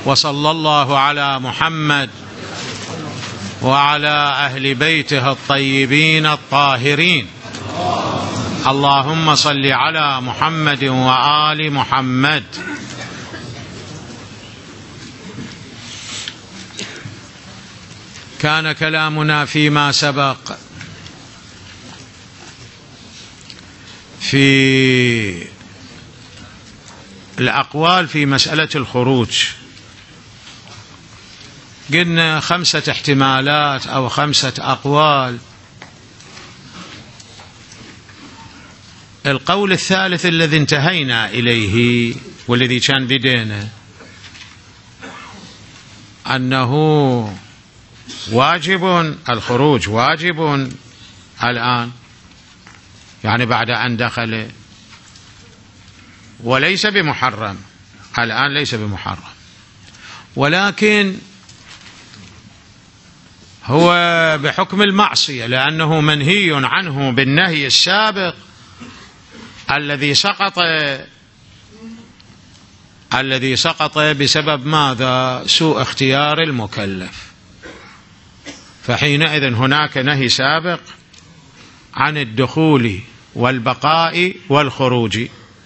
وصلى الله على محمد وعلى أهل بيته الطيبين الطاهرين. اللهم صل على محمد وآل محمد. كان كلامنا فيما سبق في الأقوال في مسألة الخروج. قلنا 5 احتمالات أو 5 أقوال. القول الثالث الذي انتهينا إليه والذي كان بدينا أنه واجب، الخروج واجب الآن، يعني بعد أن دخل، وليس بمحرم الآن، ليس بمحرم، ولكن هو بحكم المعصية، لأنه منهي عنه بالنهي السابق الذي سقط بسبب ماذا؟ سوء اختيار المكلف. فحينئذ هناك نهي سابق عن الدخول والبقاء والخروج،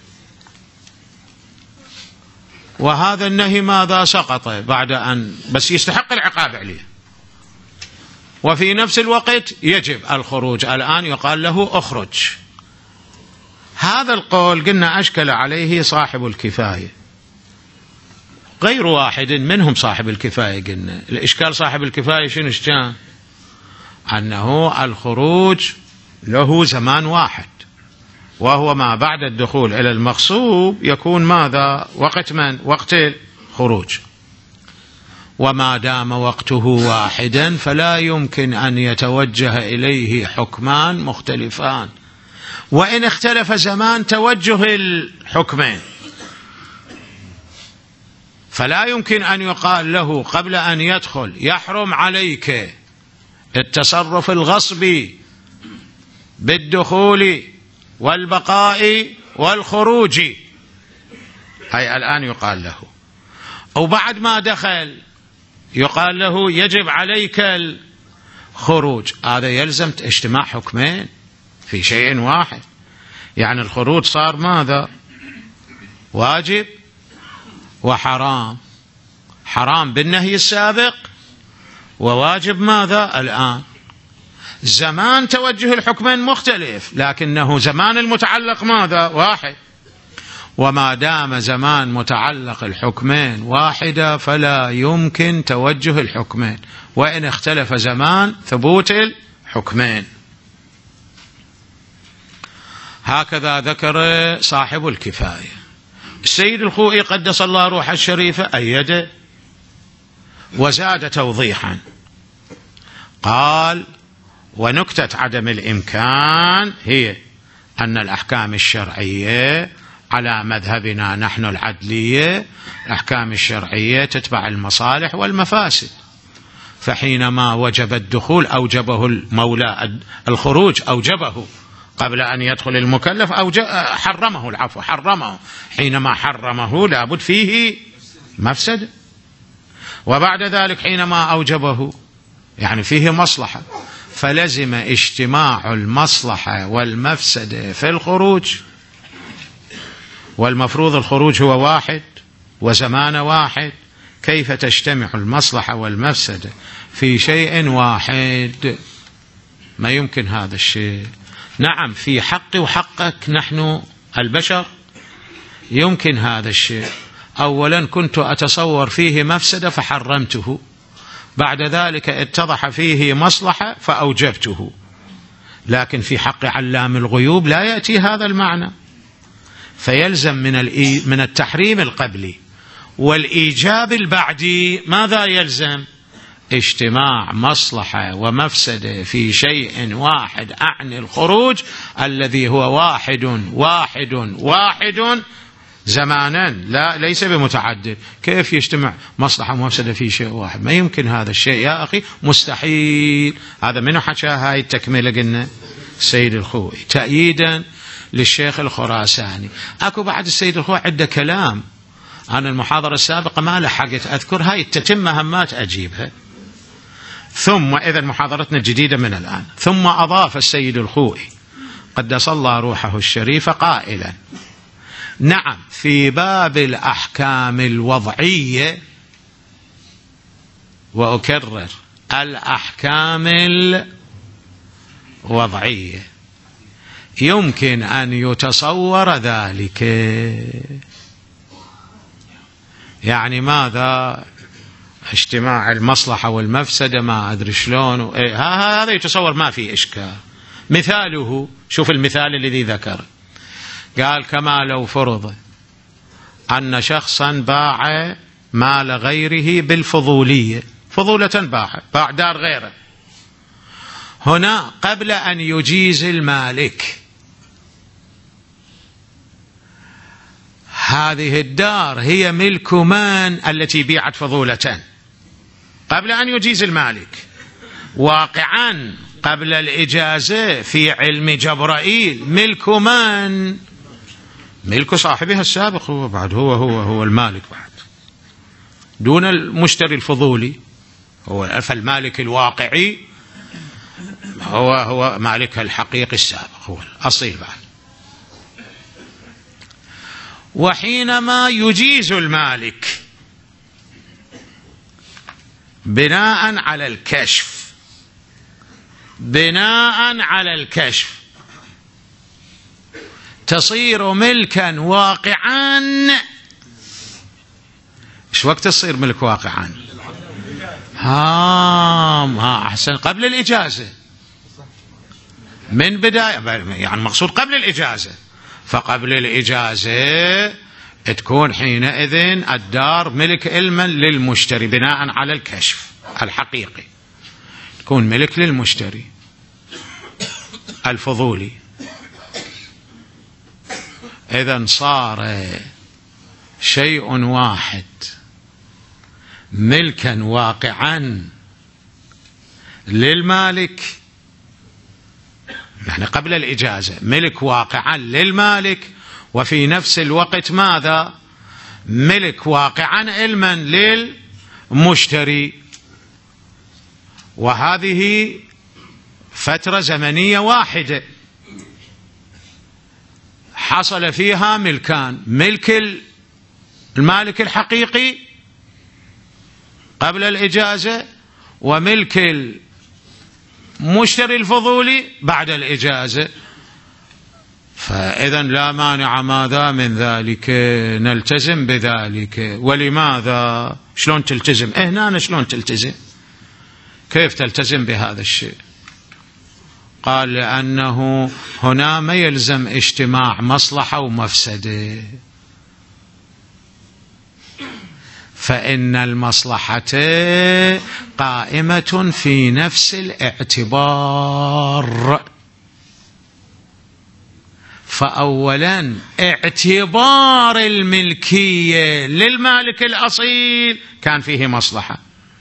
وهذا النهي ماذا؟ سقط بعد أن بس يستحق العقاب عليه، وفي نفس الوقت يجب الخروج. الآن يقال له اخرج. هذا القول قلنا أشكل عليه صاحب الكفاية، غير واحد منهم صاحب الكفاية. قلنا الإشكال صاحب الكفاية شنو كان؟ أنه الخروج له زمان واحد، وهو ما بعد الدخول إلى المغصوب يكون ماذا؟ وقت من؟ وقت الخروج. وما دام وقته واحدا فلا يمكن أن يتوجه إليه حكمان مختلفان، وإن اختلف زمان توجه الحكمين، فلا يمكن أن يقال له قبل أن يدخل يحرم عليك التصرف الغصبي بالدخول والبقاء والخروج، هي الآن يقال له، أو بعد ما دخل يقال له يجب عليك الخروج. هذا يلزم اجتماع حكمين في شيء واحد، يعني الخروج صار ماذا؟ واجب وحرام، حرام بالنهي السابق، وواجب ماذا؟ الآن. زمان توجه الحكمين مختلف، لكنه زمان المتعلق ماذا؟ واحد. وما دام زمان متعلق الحكمين واحدة فلا يمكن توجه الحكمين، وإن اختلف زمان ثبوت الحكمين. هكذا ذكر صاحب الكفاية. السيد الخوئي قدس الله روحه الشريفة أيده وزاد توضيحا، قال: ونكتة عدم الإمكان هي أن الأحكام الشرعية على مذهبنا نحن العدلية، الأحكام الشرعية تتبع المصالح والمفاسد، فحينما وجب الدخول أوجبه المولى، الخروج أوجبه قبل أن يدخل المكلف، حرمه، العفو، حرمه. حينما حرمه لابد فيه مفسد، وبعد ذلك حينما أوجبه يعني فيه مصلحة، فلزم اجتماع المصلحة والمفسدة في الخروج، والمفروض الخروج هو واحد وزمان واحد، كيف تجتمع المصلحة والمفسدة في شيء واحد؟ ما يمكن هذا الشيء. نعم في حقي وحقك نحن البشر يمكن هذا الشيء. أولا كنت أتصور فيه مفسدة فحرمته، بعد ذلك اتضح فيه مصلحة فأوجبته، لكن في حق علام الغيوب لا يأتي هذا المعنى، فيلزم من التحريم القبلي والإيجاب البعدي ماذا يلزم؟ اجتماع مصلحة ومفسدة في شيء واحد، أعني الخروج الذي هو واحد واحد واحد زمانا، لا ليس بمتعدد. كيف يجتمع مصلحة ومفسدة في شيء واحد؟ ما يمكن هذا الشيء يا أخي، مستحيل. هذا من حكى هاي التكملة؟ قلنا السيد الخوئي تأييدا للشيخ الخراساني. أكو بعد السيد الخوئي عنده كلام أنا المحاضرة السابقة ما لحقت أذكر، هاي تتم مهمات أجيبها. ثم إذا محاضرتنا الجديدة من الآن. ثم أضاف السيد الخوئي قدس الله روحه الشريف قائلا: نعم، في باب الأحكام الوضعية، وأكرر الأحكام الوضعية، يمكن أن يتصور ذلك. يعني ماذا؟ اجتماع المصلحة والمفسدة، ما أدري شلون، هذا يتصور ما في إشكال. مثاله، شوف المثال الذي ذكر، قال: كما لو فرض أن شخصا باع مال غيره بالفضولية، فضولة باع دار غيره، هنا قبل أن يجيز المالك هذه الدار هي ملك من التي بيعت فضولة قبل أن يجيز المالك؟ واقعا قبل الإجازة في علم جبرائيل ملك من؟ ملك صاحبها السابق، هو بعد هو المالك بعد، دون المشتري الفضولي. فالمالك الواقعي هو مالكها الحقيقي السابق، هو الأصيل بعد. وحينما يجيز المالك بناء على الكشف تصير ملكا واقعا. ايش وقت تصير ملك واقعا؟ أحسن، قبل الإجازة، من بداية، يعني مقصود قبل الإجازة. فقبل الإجازة تكون حينئذ الدار ملك علما للمشتري بناء على الكشف الحقيقي، تكون ملك للمشتري الفضولي. إذن صار شيء واحد ملكا واقعا للمالك، يعني قبل الإجازة ملك واقعا للمالك، وفي نفس الوقت ماذا؟ ملك واقعا علما للمشتري. وهذه فترة زمنية واحدة حصل فيها ملكان: ملك المالك الحقيقي قبل الإجازة، وملك المشتري الفضولي بعد الإجازة. فإذا لا مانع ماذا من ذلك، نلتزم بذلك. ولماذا؟ شلون تلتزم؟ هنا شلون تلتزم؟ كيف تلتزم بهذا الشيء؟ قال: لأنه هنا ما يلزم اجتماع مصلحة ومفسدة، فإن المصلحة قائمة في نفس الاعتبار. فأولا اعتبار الملكية للمالك الأصيل كان فيه مصلحة،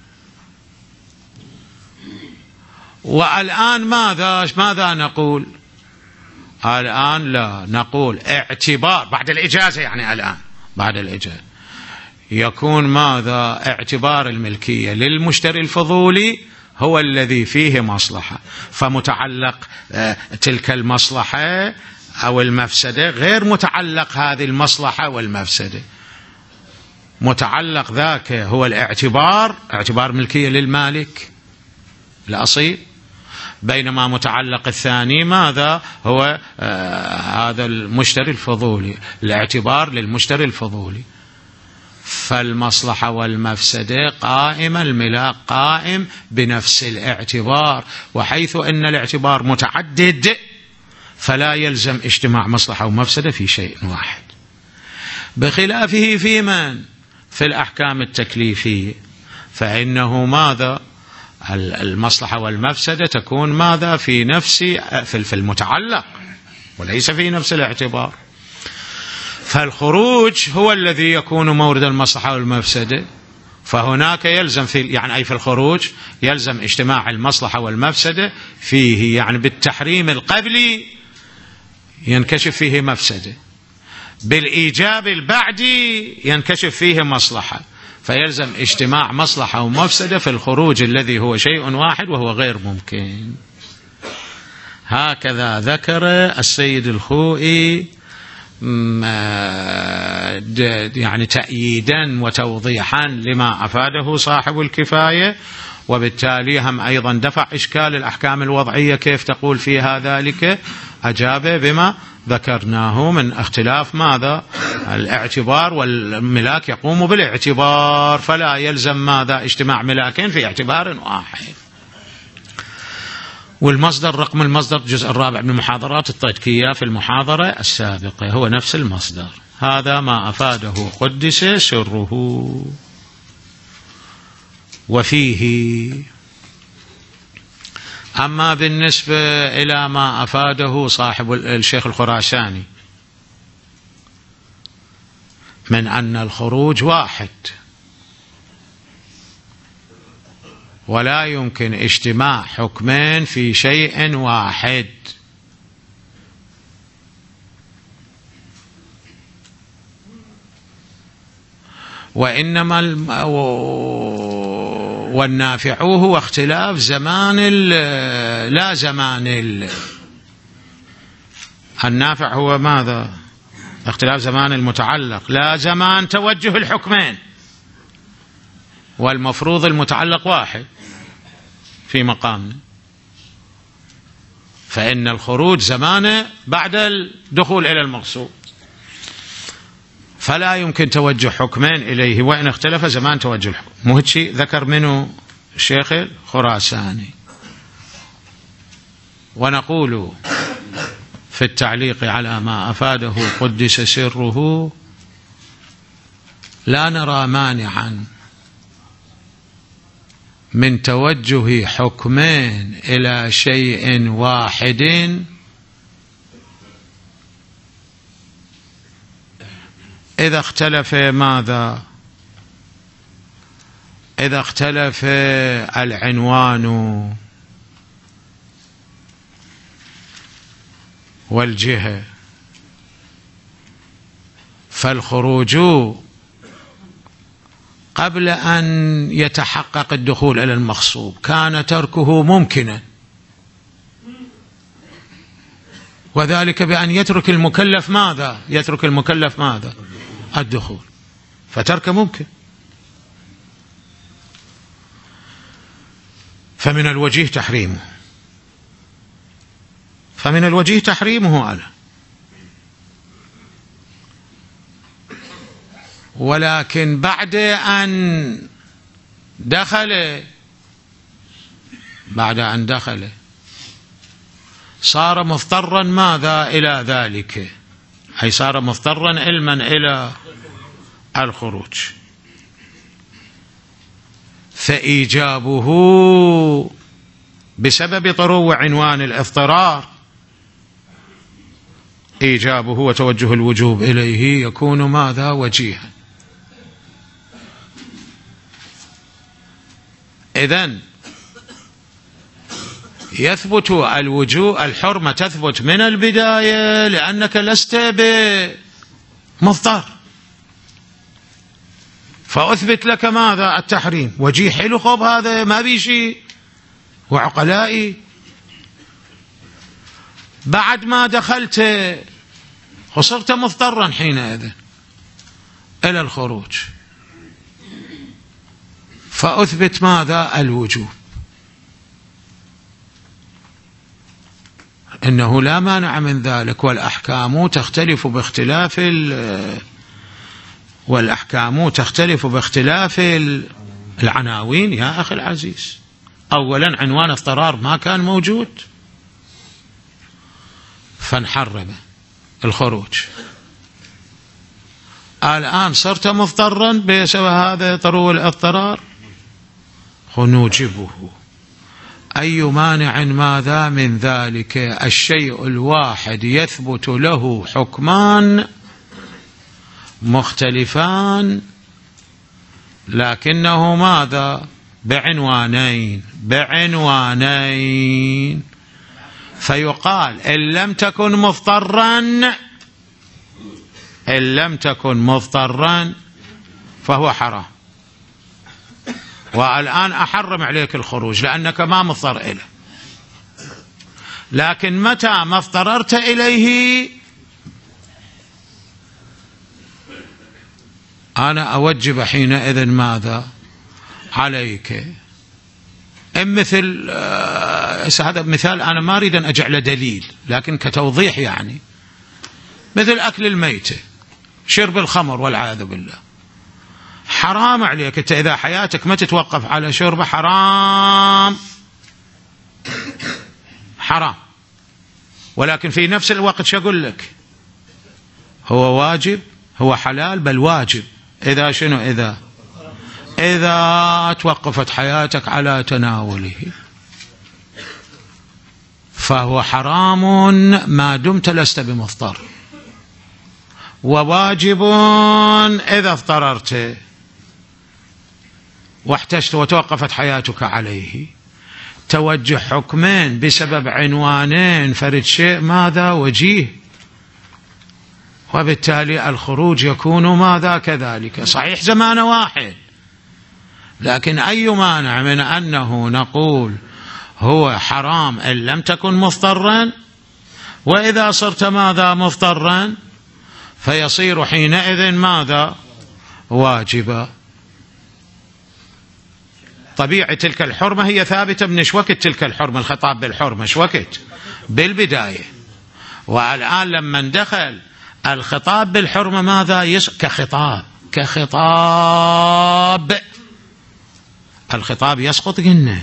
والآن ماذا نقول؟ الآن لا نقول اعتبار بعد الإجازة، يعني الآن بعد الإجازة يكون ماذا؟ اعتبار الملكية للمشتري الفضولي هو الذي فيه مصلحة، فمتعلق تلك المصلحة أو المفسدة غير متعلق هذه المصلحة والمفسدة، متعلق ذاك هو الاعتبار، اعتبار ملكية للمالك الأصيل، بينما متعلق الثاني ماذا؟ هو هذا المشتري الفضولي، الاعتبار للمشتري الفضولي. فالمصلحة والمفسدة قائمة، الملاك قائم بنفس الاعتبار، وحيث أن الاعتبار متعدد فلا يلزم اجتماع مصلحة ومفسدة في شيء واحد، بخلافه في من؟ في الأحكام التكليفية، فإنه ماذا؟ المصلحة والمفسدة تكون ماذا؟ في المتعلق وليس في نفس الاعتبار. فالخروج هو الذي يكون مورد المصلحة والمفسدة، فهناك يلزم في الخروج يلزم اجتماع المصلحة والمفسدة فيه، يعني بالتحريم القبلي ينكشف فيه مفسدة، بالإيجاب البعدي ينكشف فيه مصلحة، فيلزم اجتماع مصلحة ومفسدة في الخروج الذي هو شيء واحد وهو غير ممكن. هكذا ذكر السيد الخوئي يعني تأييدا وتوضيحا لما أفاده صاحب الكفاية، وبالتالي هم أيضا دفع إشكال الأحكام الوضعية كيف تقول فيها ذلك، أجاب بما ذكرناه من اختلاف ماذا الاعتبار، والملاك يقوم بالاعتبار، فلا يلزم ماذا اجتماع ملاكين في اعتبار واحد. والمصدر رقم المصدر الجزء الرابع من المحاضرات التدكية في المحاضرة السابقة هو نفس المصدر. هذا ما أفاده قدس سره. وفيه أما بالنسبة إلى ما أفاده صاحب الشيخ الخراساني من أن الخروج واحد ولا يمكن اجتماع حكمين في شيء واحد، وإنما والنافع هو اختلاف زمان لا زمان النافع هو ماذا؟ اختلاف زمان المتعلق لا زمان توجه الحكمين، والمفروض المتعلق واحد في مقامنا، فإن الخروج زمانه بعد الدخول إلى المقصود، فلا يمكن توجه حكمين إليه وإن اختلف زمان توجه الحكم. مهتشي ذكر منه الشيخ الخراساني. ونقول في التعليق على ما أفاده قدس سره لا نرى مانعا من توجه حكمين إلى شيء واحد إذا اختلف ماذا؟ إذا اختلف العنوان والجهة، فالخروج قبل أن يتحقق الدخول إلى المغصوب كان تركه ممكنا، وذلك بأن يترك المكلف ماذا؟ يترك المكلف ماذا؟ الدخول، فترك ممكن. فمن الوجيه تحريمه، فمن الوجيه تحريمه على، ولكن بعد أن دخل صار مضطرا ماذا إلى ذلك، أي صار مضطرا علما إلى الخروج، فإيجابه بسبب طرو عنوان الاضطرار، إيجابه وتوجه الوجوب إليه يكون ماذا؟ وجيها. إذن يثبت الوجوب، الحرمة تثبت من البداية لأنك لست بمضطر، فأثبت لك ماذا؟ التحريم. وجيه حلو، خب هذا ما بيشي وعقلائي. بعد ما دخلت وصرت مضطرا حينئذ إلى الخروج، فأثبت ماذا؟ الوجوب. إنه لا مانع من ذلك، والأحكام تختلف باختلاف العناوين يا أخي العزيز. أولا عنوان اضطرار ما كان موجود فانحرم الخروج، الآن صرت مضطرا بسبب هذا طرو الاضطرار نوجبه. أي مانع ماذا من ذلك؟ الشيء الواحد يثبت له حكمان مختلفان لكنه ماذا؟ بعنوانين، فيقال إن لم تكن مضطرا إن لم تكن مضطرا فهو حرام. والآن أحرم عليك الخروج لأنك ما مضطر إليه، لكن متى ما اضطررت إليه أنا أوجب حينئذ ماذا عليك؟ مثل هذا مثال أنا ما أريد أن أجعل دليل لكن كتوضيح، يعني مثل أكل الميتة، شرب الخمر والعياذ بالله، حرام عليك أنت إذا حياتك ما تتوقف على شربه، حرام حرام. ولكن في نفس الوقت شو أقول لك؟ هو واجب، هو حلال بل واجب. إذا شنو؟ إذا توقفت حياتك على تناوله فهو حرام ما دمت لست بمضطر، وواجب إذا اضطررت واحتجت وتوقفت حياتك عليه. توجه حكمين بسبب عنوانين، فرد شيء ماذا وجيه، وبالتالي الخروج يكون ماذا كذلك. صحيح زمان واحد، لكن أي مانع من أنه نقول هو حرام إن لم تكن مضطرا، وإذا صرت ماذا مضطرا فيصير حينئذ ماذا واجبا. طبيعة تلك الحرمة هي ثابتة من وقت تلك الحرمة، الخطاب بالحرمة وقت بالبداية، والآن لما دخل الخطاب بالحرمة ماذا كخطاب الخطاب يسقط، قلنا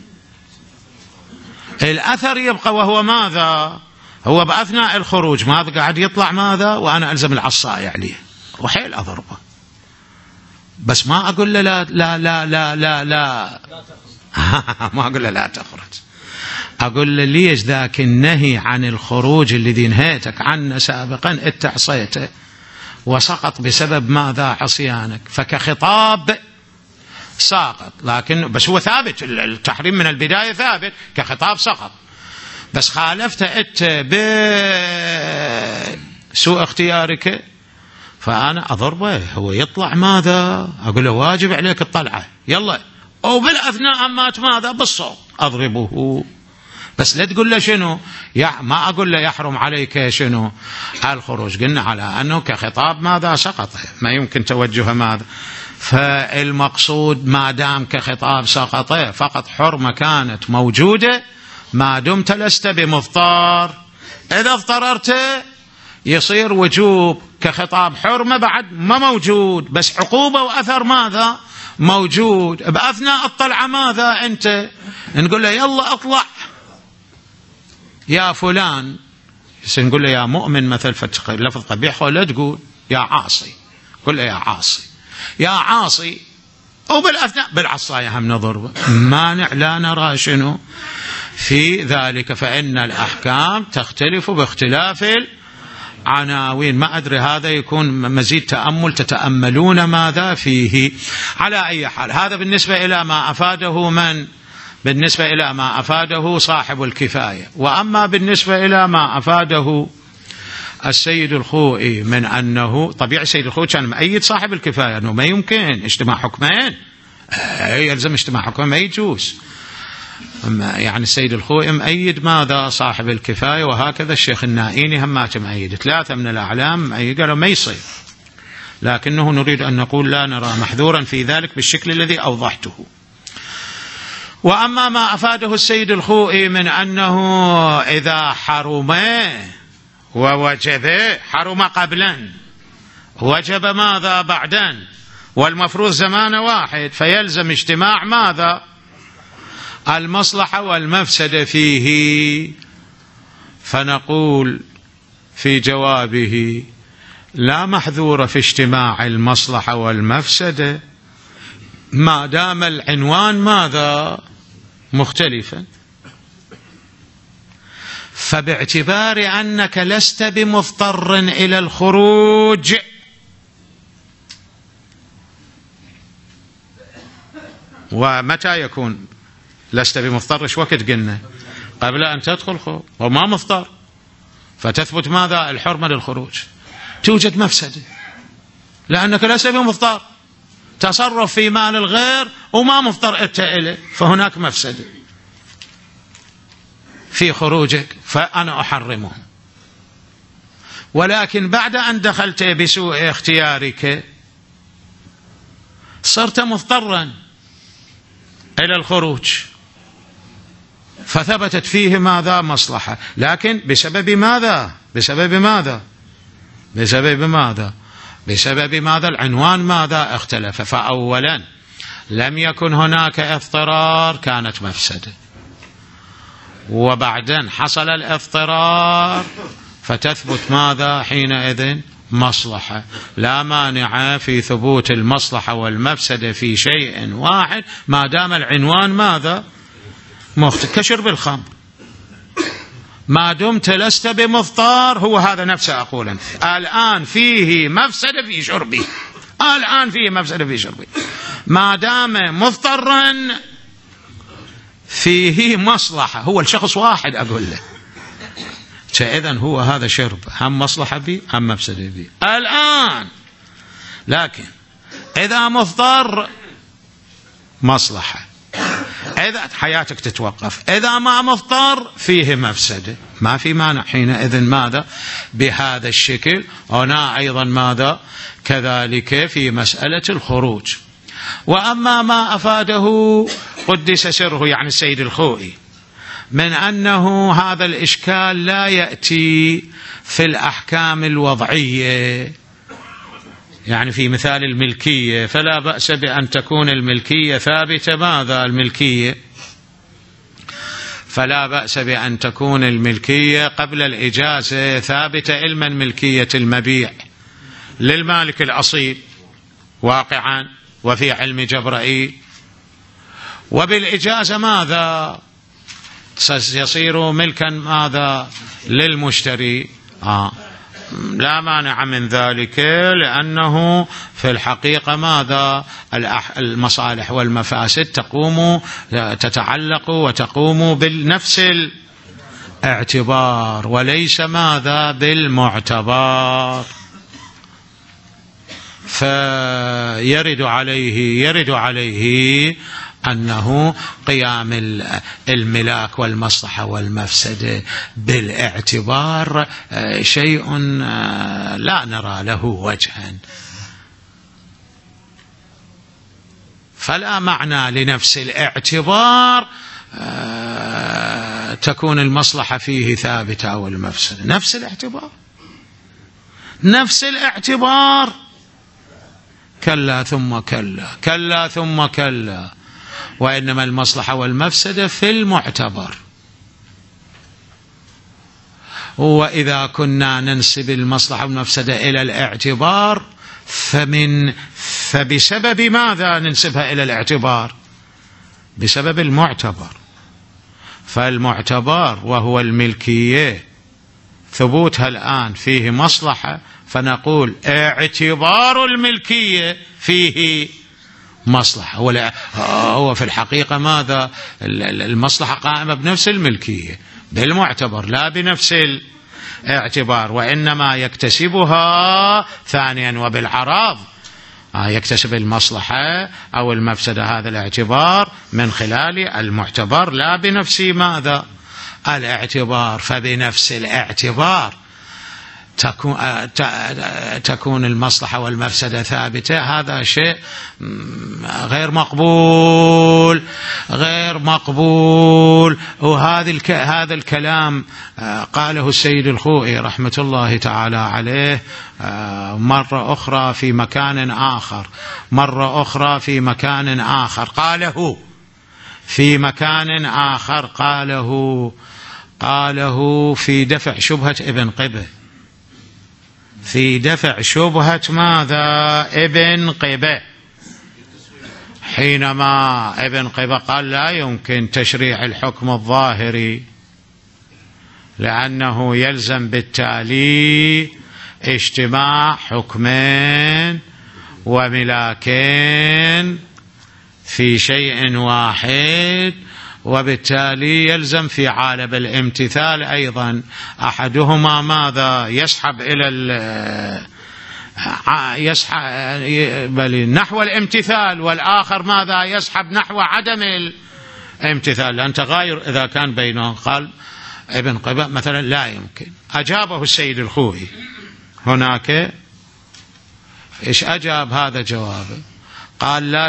الأثر يبقى، وهو ماذا؟ هو بأثناء الخروج ماذا قاعد يطلع ماذا، وأنا ألزم العصاية عليه وحيل أضربه، بس ما أقول له لا لا لا لا لا لا ما أقول له لا تخرج، أقول له ليش ذاك النهي عن الخروج الذي نهيتك عنه سابقا أنت عصيته وسقط بسبب ماذا؟ عصيانك، فكخطاب ساقط، لكن بس هو ثابت، التحريم من البداية ثابت كخطاب سقط، بس خالفت أنت بسوء اختيارك فأنا أضربه، هو يطلع ماذا؟ أقول له واجب عليك الطلعة يلا، أو بالأثناء مات ماذا؟ بالصوت أضربه، بس لا تقول له شنو ما أقول له يحرم عليك شنو الخروج، قلنا على أنه كخطاب ماذا سقط، ما يمكن توجه ماذا. فالمقصود ما دام كخطاب سقط فقط حرمة كانت موجودة ما دمت لست بمضطر، إذا اضطررت يصير وجوب كخطاب حرمة بعد ما موجود، بس عقوبة وأثر ماذا موجود. بأثناء الطلعة ماذا أنت نقول له يلا اطلع يا فلان، نقول له يا مؤمن مثل فتح لفظ قبيح، ولا تقول يا عاصي، قل له يا عاصي يا عاصي، وبالأثناء بالعصاية هم نضربه، مانع لا نرى شنو في ذلك، فإن الأحكام تختلف باختلاف العناوين. ما أدري هذا يكون مزيد تأمل تتأملون ماذا فيه. على أي حال هذا بالنسبة إلى ما أفاده بالنسبة إلى ما أفاده صاحب الكفاية. وأما بالنسبة إلى ما أفاده السيد الخوئي من أنه طبيعي السيد الخوئي كان مؤيد صاحب الكفاية أنه ما يمكن اجتماع حكمين، يلزم اجتماع حكمين ما يجوز، يعني السيد الخوئي مؤيد ماذا صاحب الكفاية، وهكذا الشيخ النائيني همات مؤيد، ثلاثة من الأعلام قالوا ما يصير، لكنه نريد أن نقول لا نرى محذورا في ذلك بالشكل الذي أوضحته. وأما ما أفاده السيد الخوئي من أنه إذا حرم ووجب، حرم قبلا وجب ماذا بعدا، والمفروض زمان واحد، فيلزم اجتماع ماذا المصلحة والمفسدة فيه، فنقول في جوابه لا محذور في اجتماع المصلحة والمفسدة ما دام العنوان ماذا مختلفا، فباعتبار أنك لست بمضطر إلى الخروج ومتى يكون لست بمضطر؟ ايش وقت قلنا؟ قبل أن تدخل وما مضطر، فتثبت ماذا الحرمة للخروج. توجد مفسدة، لأنك لست بمضطر، تصرف في مال الغير وما مضطر أنت إليه، فهناك مفسدة في خروجك، فأنا أحرمه. ولكن بعد أن دخلت بسوء اختيارك صرت مضطرا إلى الخروج، فثبتت فيه ماذا؟ مصلحة، لكن بسبب ماذا؟ بسبب ماذا؟ بسبب ماذا؟ بسبب ماذا؟ العنوان ماذا؟ اختلف. فأولا لم يكن هناك اضطرار، كانت مفسدة، وبعدين حصل الاضطرار فتثبت ماذا؟ حينئذ مصلحة. لا مانع في ثبوت المصلحة والمفسدة في شيء واحد ما دام العنوان ماذا؟ كشرب الخمر، ما دمت لست بمضطر، هو هذا نفسه أقولا الآن فيه مفسدة في شربي، الآن فيه مفسدة في شربي، ما دام مضطرا فيه مصلحة، هو الشخص واحد أقول له، فإذن هو هذا شرب هم مصلحة بي هم مفسدة بي الآن. لكن إذا مضطر مصلحة، إذا حياتك تتوقف، إذا ما مضطر فيه مفسدة، ما في مانع حينئذ ماذا؟ بهذا الشكل. هنا أيضا ماذا؟ كذلك في مسألة الخروج. وأما ما أفاده قدس سره يعني السيد الخوئي من أنه هذا الإشكال لا يأتي في الأحكام الوضعية، يعني في مثال الملكية فلا بأس بأن تكون الملكية ثابتة، ماذا؟ الملكية فلا بأس بأن تكون الملكية قبل الإجازة ثابتة، علما ملكية المبيع للمالك الأصيل واقعا وفي علم جبرائيل، وبالإجازة ماذا؟ يصير ملكا ماذا؟ للمشتري. لا مانع من ذلك، لأنه في الحقيقة ماذا؟ المصالح والمفاسد تتعلق وتقوم بالنفس الاعتبار وليس ماذا؟ بالمعتبر. فيرد عليه أنه قيام الملاك والمصلحة والمفسدة بالاعتبار شيء لا نرى له وجها، فلا معنى لنفس الاعتبار تكون المصلحة فيه ثابتة أو المفسدة. نفس الاعتبار كلا ثم كلا، كلا ثم كلا، وإنما المصلحة والمفسدة في المعتبر. وإذا كنا ننسب المصلحة والمفسدة إلى الاعتبار فبسبب ماذا ننسبها إلى الاعتبار؟ بسبب المعتبر. فالمعتبر وهو الملكية ثبوتها الآن فيه مصلحة، فنقول اعتبار الملكية فيه مصلحة. هو في الحقيقة ماذا؟ المصلحة قائمة بنفس الملكية بالمعتبر لا بنفس الاعتبار، وإنما يكتسبها ثانيا وبالعراض، يكتسب المصلحة أو المفسدة هذا الاعتبار من خلال المعتبر لا بنفس ماذا؟ الاعتبار. فبنفس الاعتبار تكون المصلحة والمفسدة ثابتة. هذا شيء غير مقبول. وهذا الكلام قاله السيد الخوئي رحمة الله تعالى عليه مرة أخرى في مكان آخر، قاله في مكان آخر، قاله في دفع شبهة ابن قبة، في دفع شبهة ماذا؟ ابن قبة، حينما ابن قبة قال لا يمكن تشريع الحكم الظاهري لأنه يلزم بالتالي اجتماع حكمين وملاكين في شيء واحد، وبالتالي يلزم في عالم الامتثال أيضا أحدهما ماذا؟ يسحب إلى يسحب نحو الامتثال، والآخر ماذا يسحب نحو عدم الامتثال، لأن تغاير إذا كان بينهم. قال ابن قباء مثلا لا يمكن. أجابه السيد الخوئي هناك، إيش أجاب هذا جوابه؟ قال لا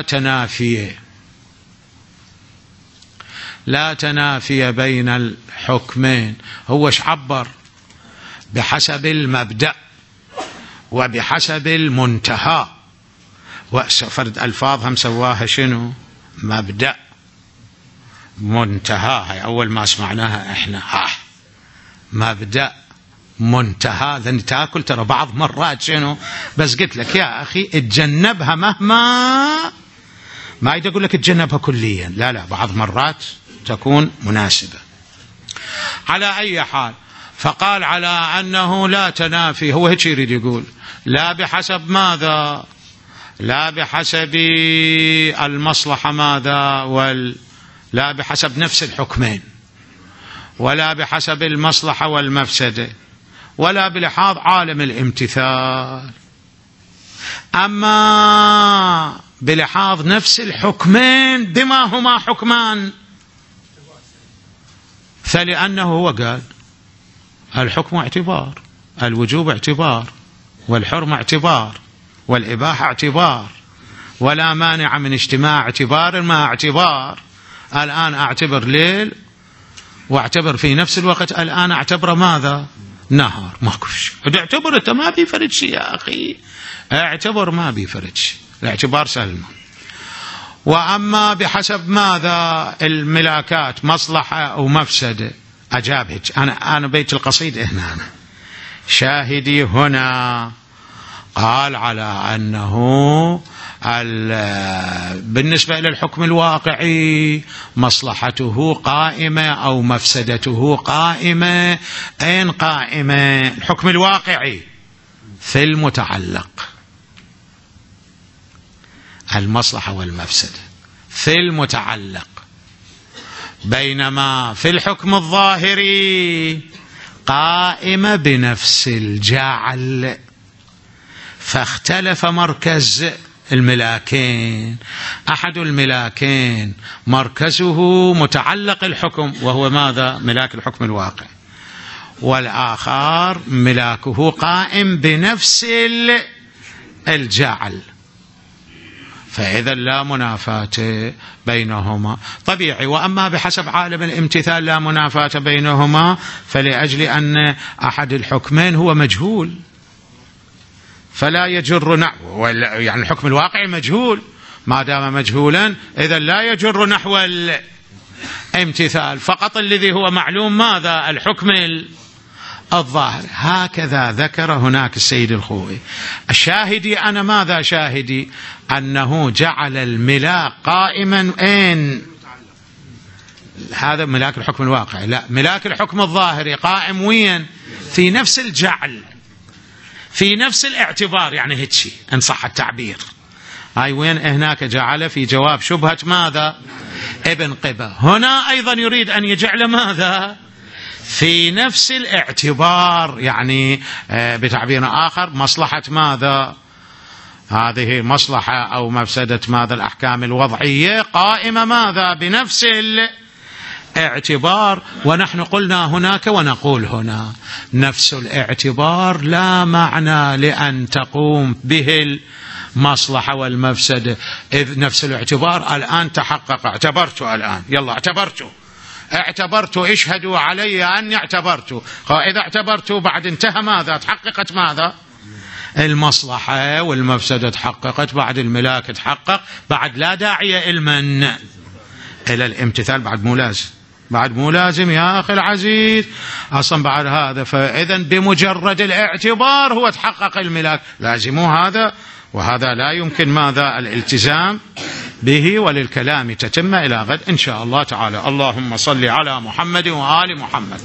تنافي بين الحكمين. هو ايش عبر؟ بحسب المبدأ وبحسب المنتهى، وفرد ألفاظهم سواها شنو؟ مبدأ منتهى. هاي أول ما سمعناها إحنا مبدأ منتهى، لأن تأكل ترى بعض مرات شنو، بس قلت لك يا أخي اتجنبها، مهما ما يقول لك اتجنبها كليا، لا بعض مرات تكون مناسبة. على أي حال، فقال على أنه لا تنافي، هو هيك يريد يقول، لا بحسب ماذا؟ لا بحسب المصلحة ماذا، لا بحسب نفس الحكمين، ولا بحسب المصلحة والمفسدة، ولا بلحاظ عالم الامتثال. أما بلحاظ نفس الحكمين بما هما حكمان، فلأنه هو قال الحكم اعتبار، الوجوب اعتبار، والحرمة اعتبار، والإباحة اعتبار، ولا مانع من اجتماع اعتبار مع اعتبار. الآن أعتبر ليل واعتبر في نفس الوقت الآن أعتبر ماذا؟ نهار. ماكو شيء، اعتبر أنت ما بيفرد شيء يا أخي، اعتبر ما بيفرد شيء، الاعتبار سلم. وأما بحسب ماذا الملاكات، مصلحة أو مفسدة، أجاب هيك. أنا بيت القصيدة هنا، أنا شاهدي هنا قال على أنه بالنسبة إلى الحكم الواقعي مصلحته قائمة أو مفسدته قائمة. أين قائمة؟ الحكم الواقعي في المتعلق، المصلحة والمفسدة في المتعلق، بينما في الحكم الظاهري قائمة بنفس الجعل. فاختلف مركز الملاكين، أحد الملاكين مركزه متعلق الحكم وهو ماذا؟ ملاك الحكم الواقع، والآخر ملاكه قائم بنفس الجعل، فإذا لا منافاة بينهما طبيعي. وأما بحسب عالم الامتثال لا منافاة بينهما، فلأجل أن أحد الحكمين هو مجهول فلا يجر نحو، يعني الحكم الواقعي مجهول، ما دام مجهولا إذا لا يجر نحو الامتثال، فقط الذي هو معلوم ماذا؟ الحكم الظاهر. هكذا ذكر هناك السيد الخوئي. الشاهدي أنا ماذا شاهدي؟ أنه جعل الملاك قائما أين؟ هذا ملاك الحكم الواقعي، لا، ملاك الحكم الظاهري قائم وين؟ في نفس الجعل، في نفس الاعتبار، يعني هيك شيء إن صح التعبير. هاي وين؟ هناك جعل في جواب شبهة ماذا؟ ابن قبة. هنا أيضا يريد أن يجعل ماذا؟ في نفس الاعتبار، يعني بتعبير آخر مصلحة ماذا؟ هذه مصلحة أو مفسدة ماذا؟ الأحكام الوضعية قائمة ماذا؟ بنفس الاعتبار. ونحن قلنا هناك ونقول هنا نفس الاعتبار لا معنى لأن تقوم به المصلحة والمفسدة، إذ نفس الاعتبار الآن تحقق. اعتبرته الآن، يلا اعتبرته اشهدوا علي أني اعتبرته. إذا اعتبرته بعد انتهى ماذا؟ تحققت ماذا؟ المصلحة، والمفسدة تحققت، بعد الملاك تحقق، بعد لا داعي إلى الامتثال، بعد مو لازم يا أخي العزيز أصلا بعد هذا. فإذا بمجرد الاعتبار هو تحقق الملاك، لازم هذا، وهذا لا يمكن ماذا؟ الالتزام به. وللكلام تتم إلى غد إن شاء الله تعالى. اللهم صل على محمد وآل محمد.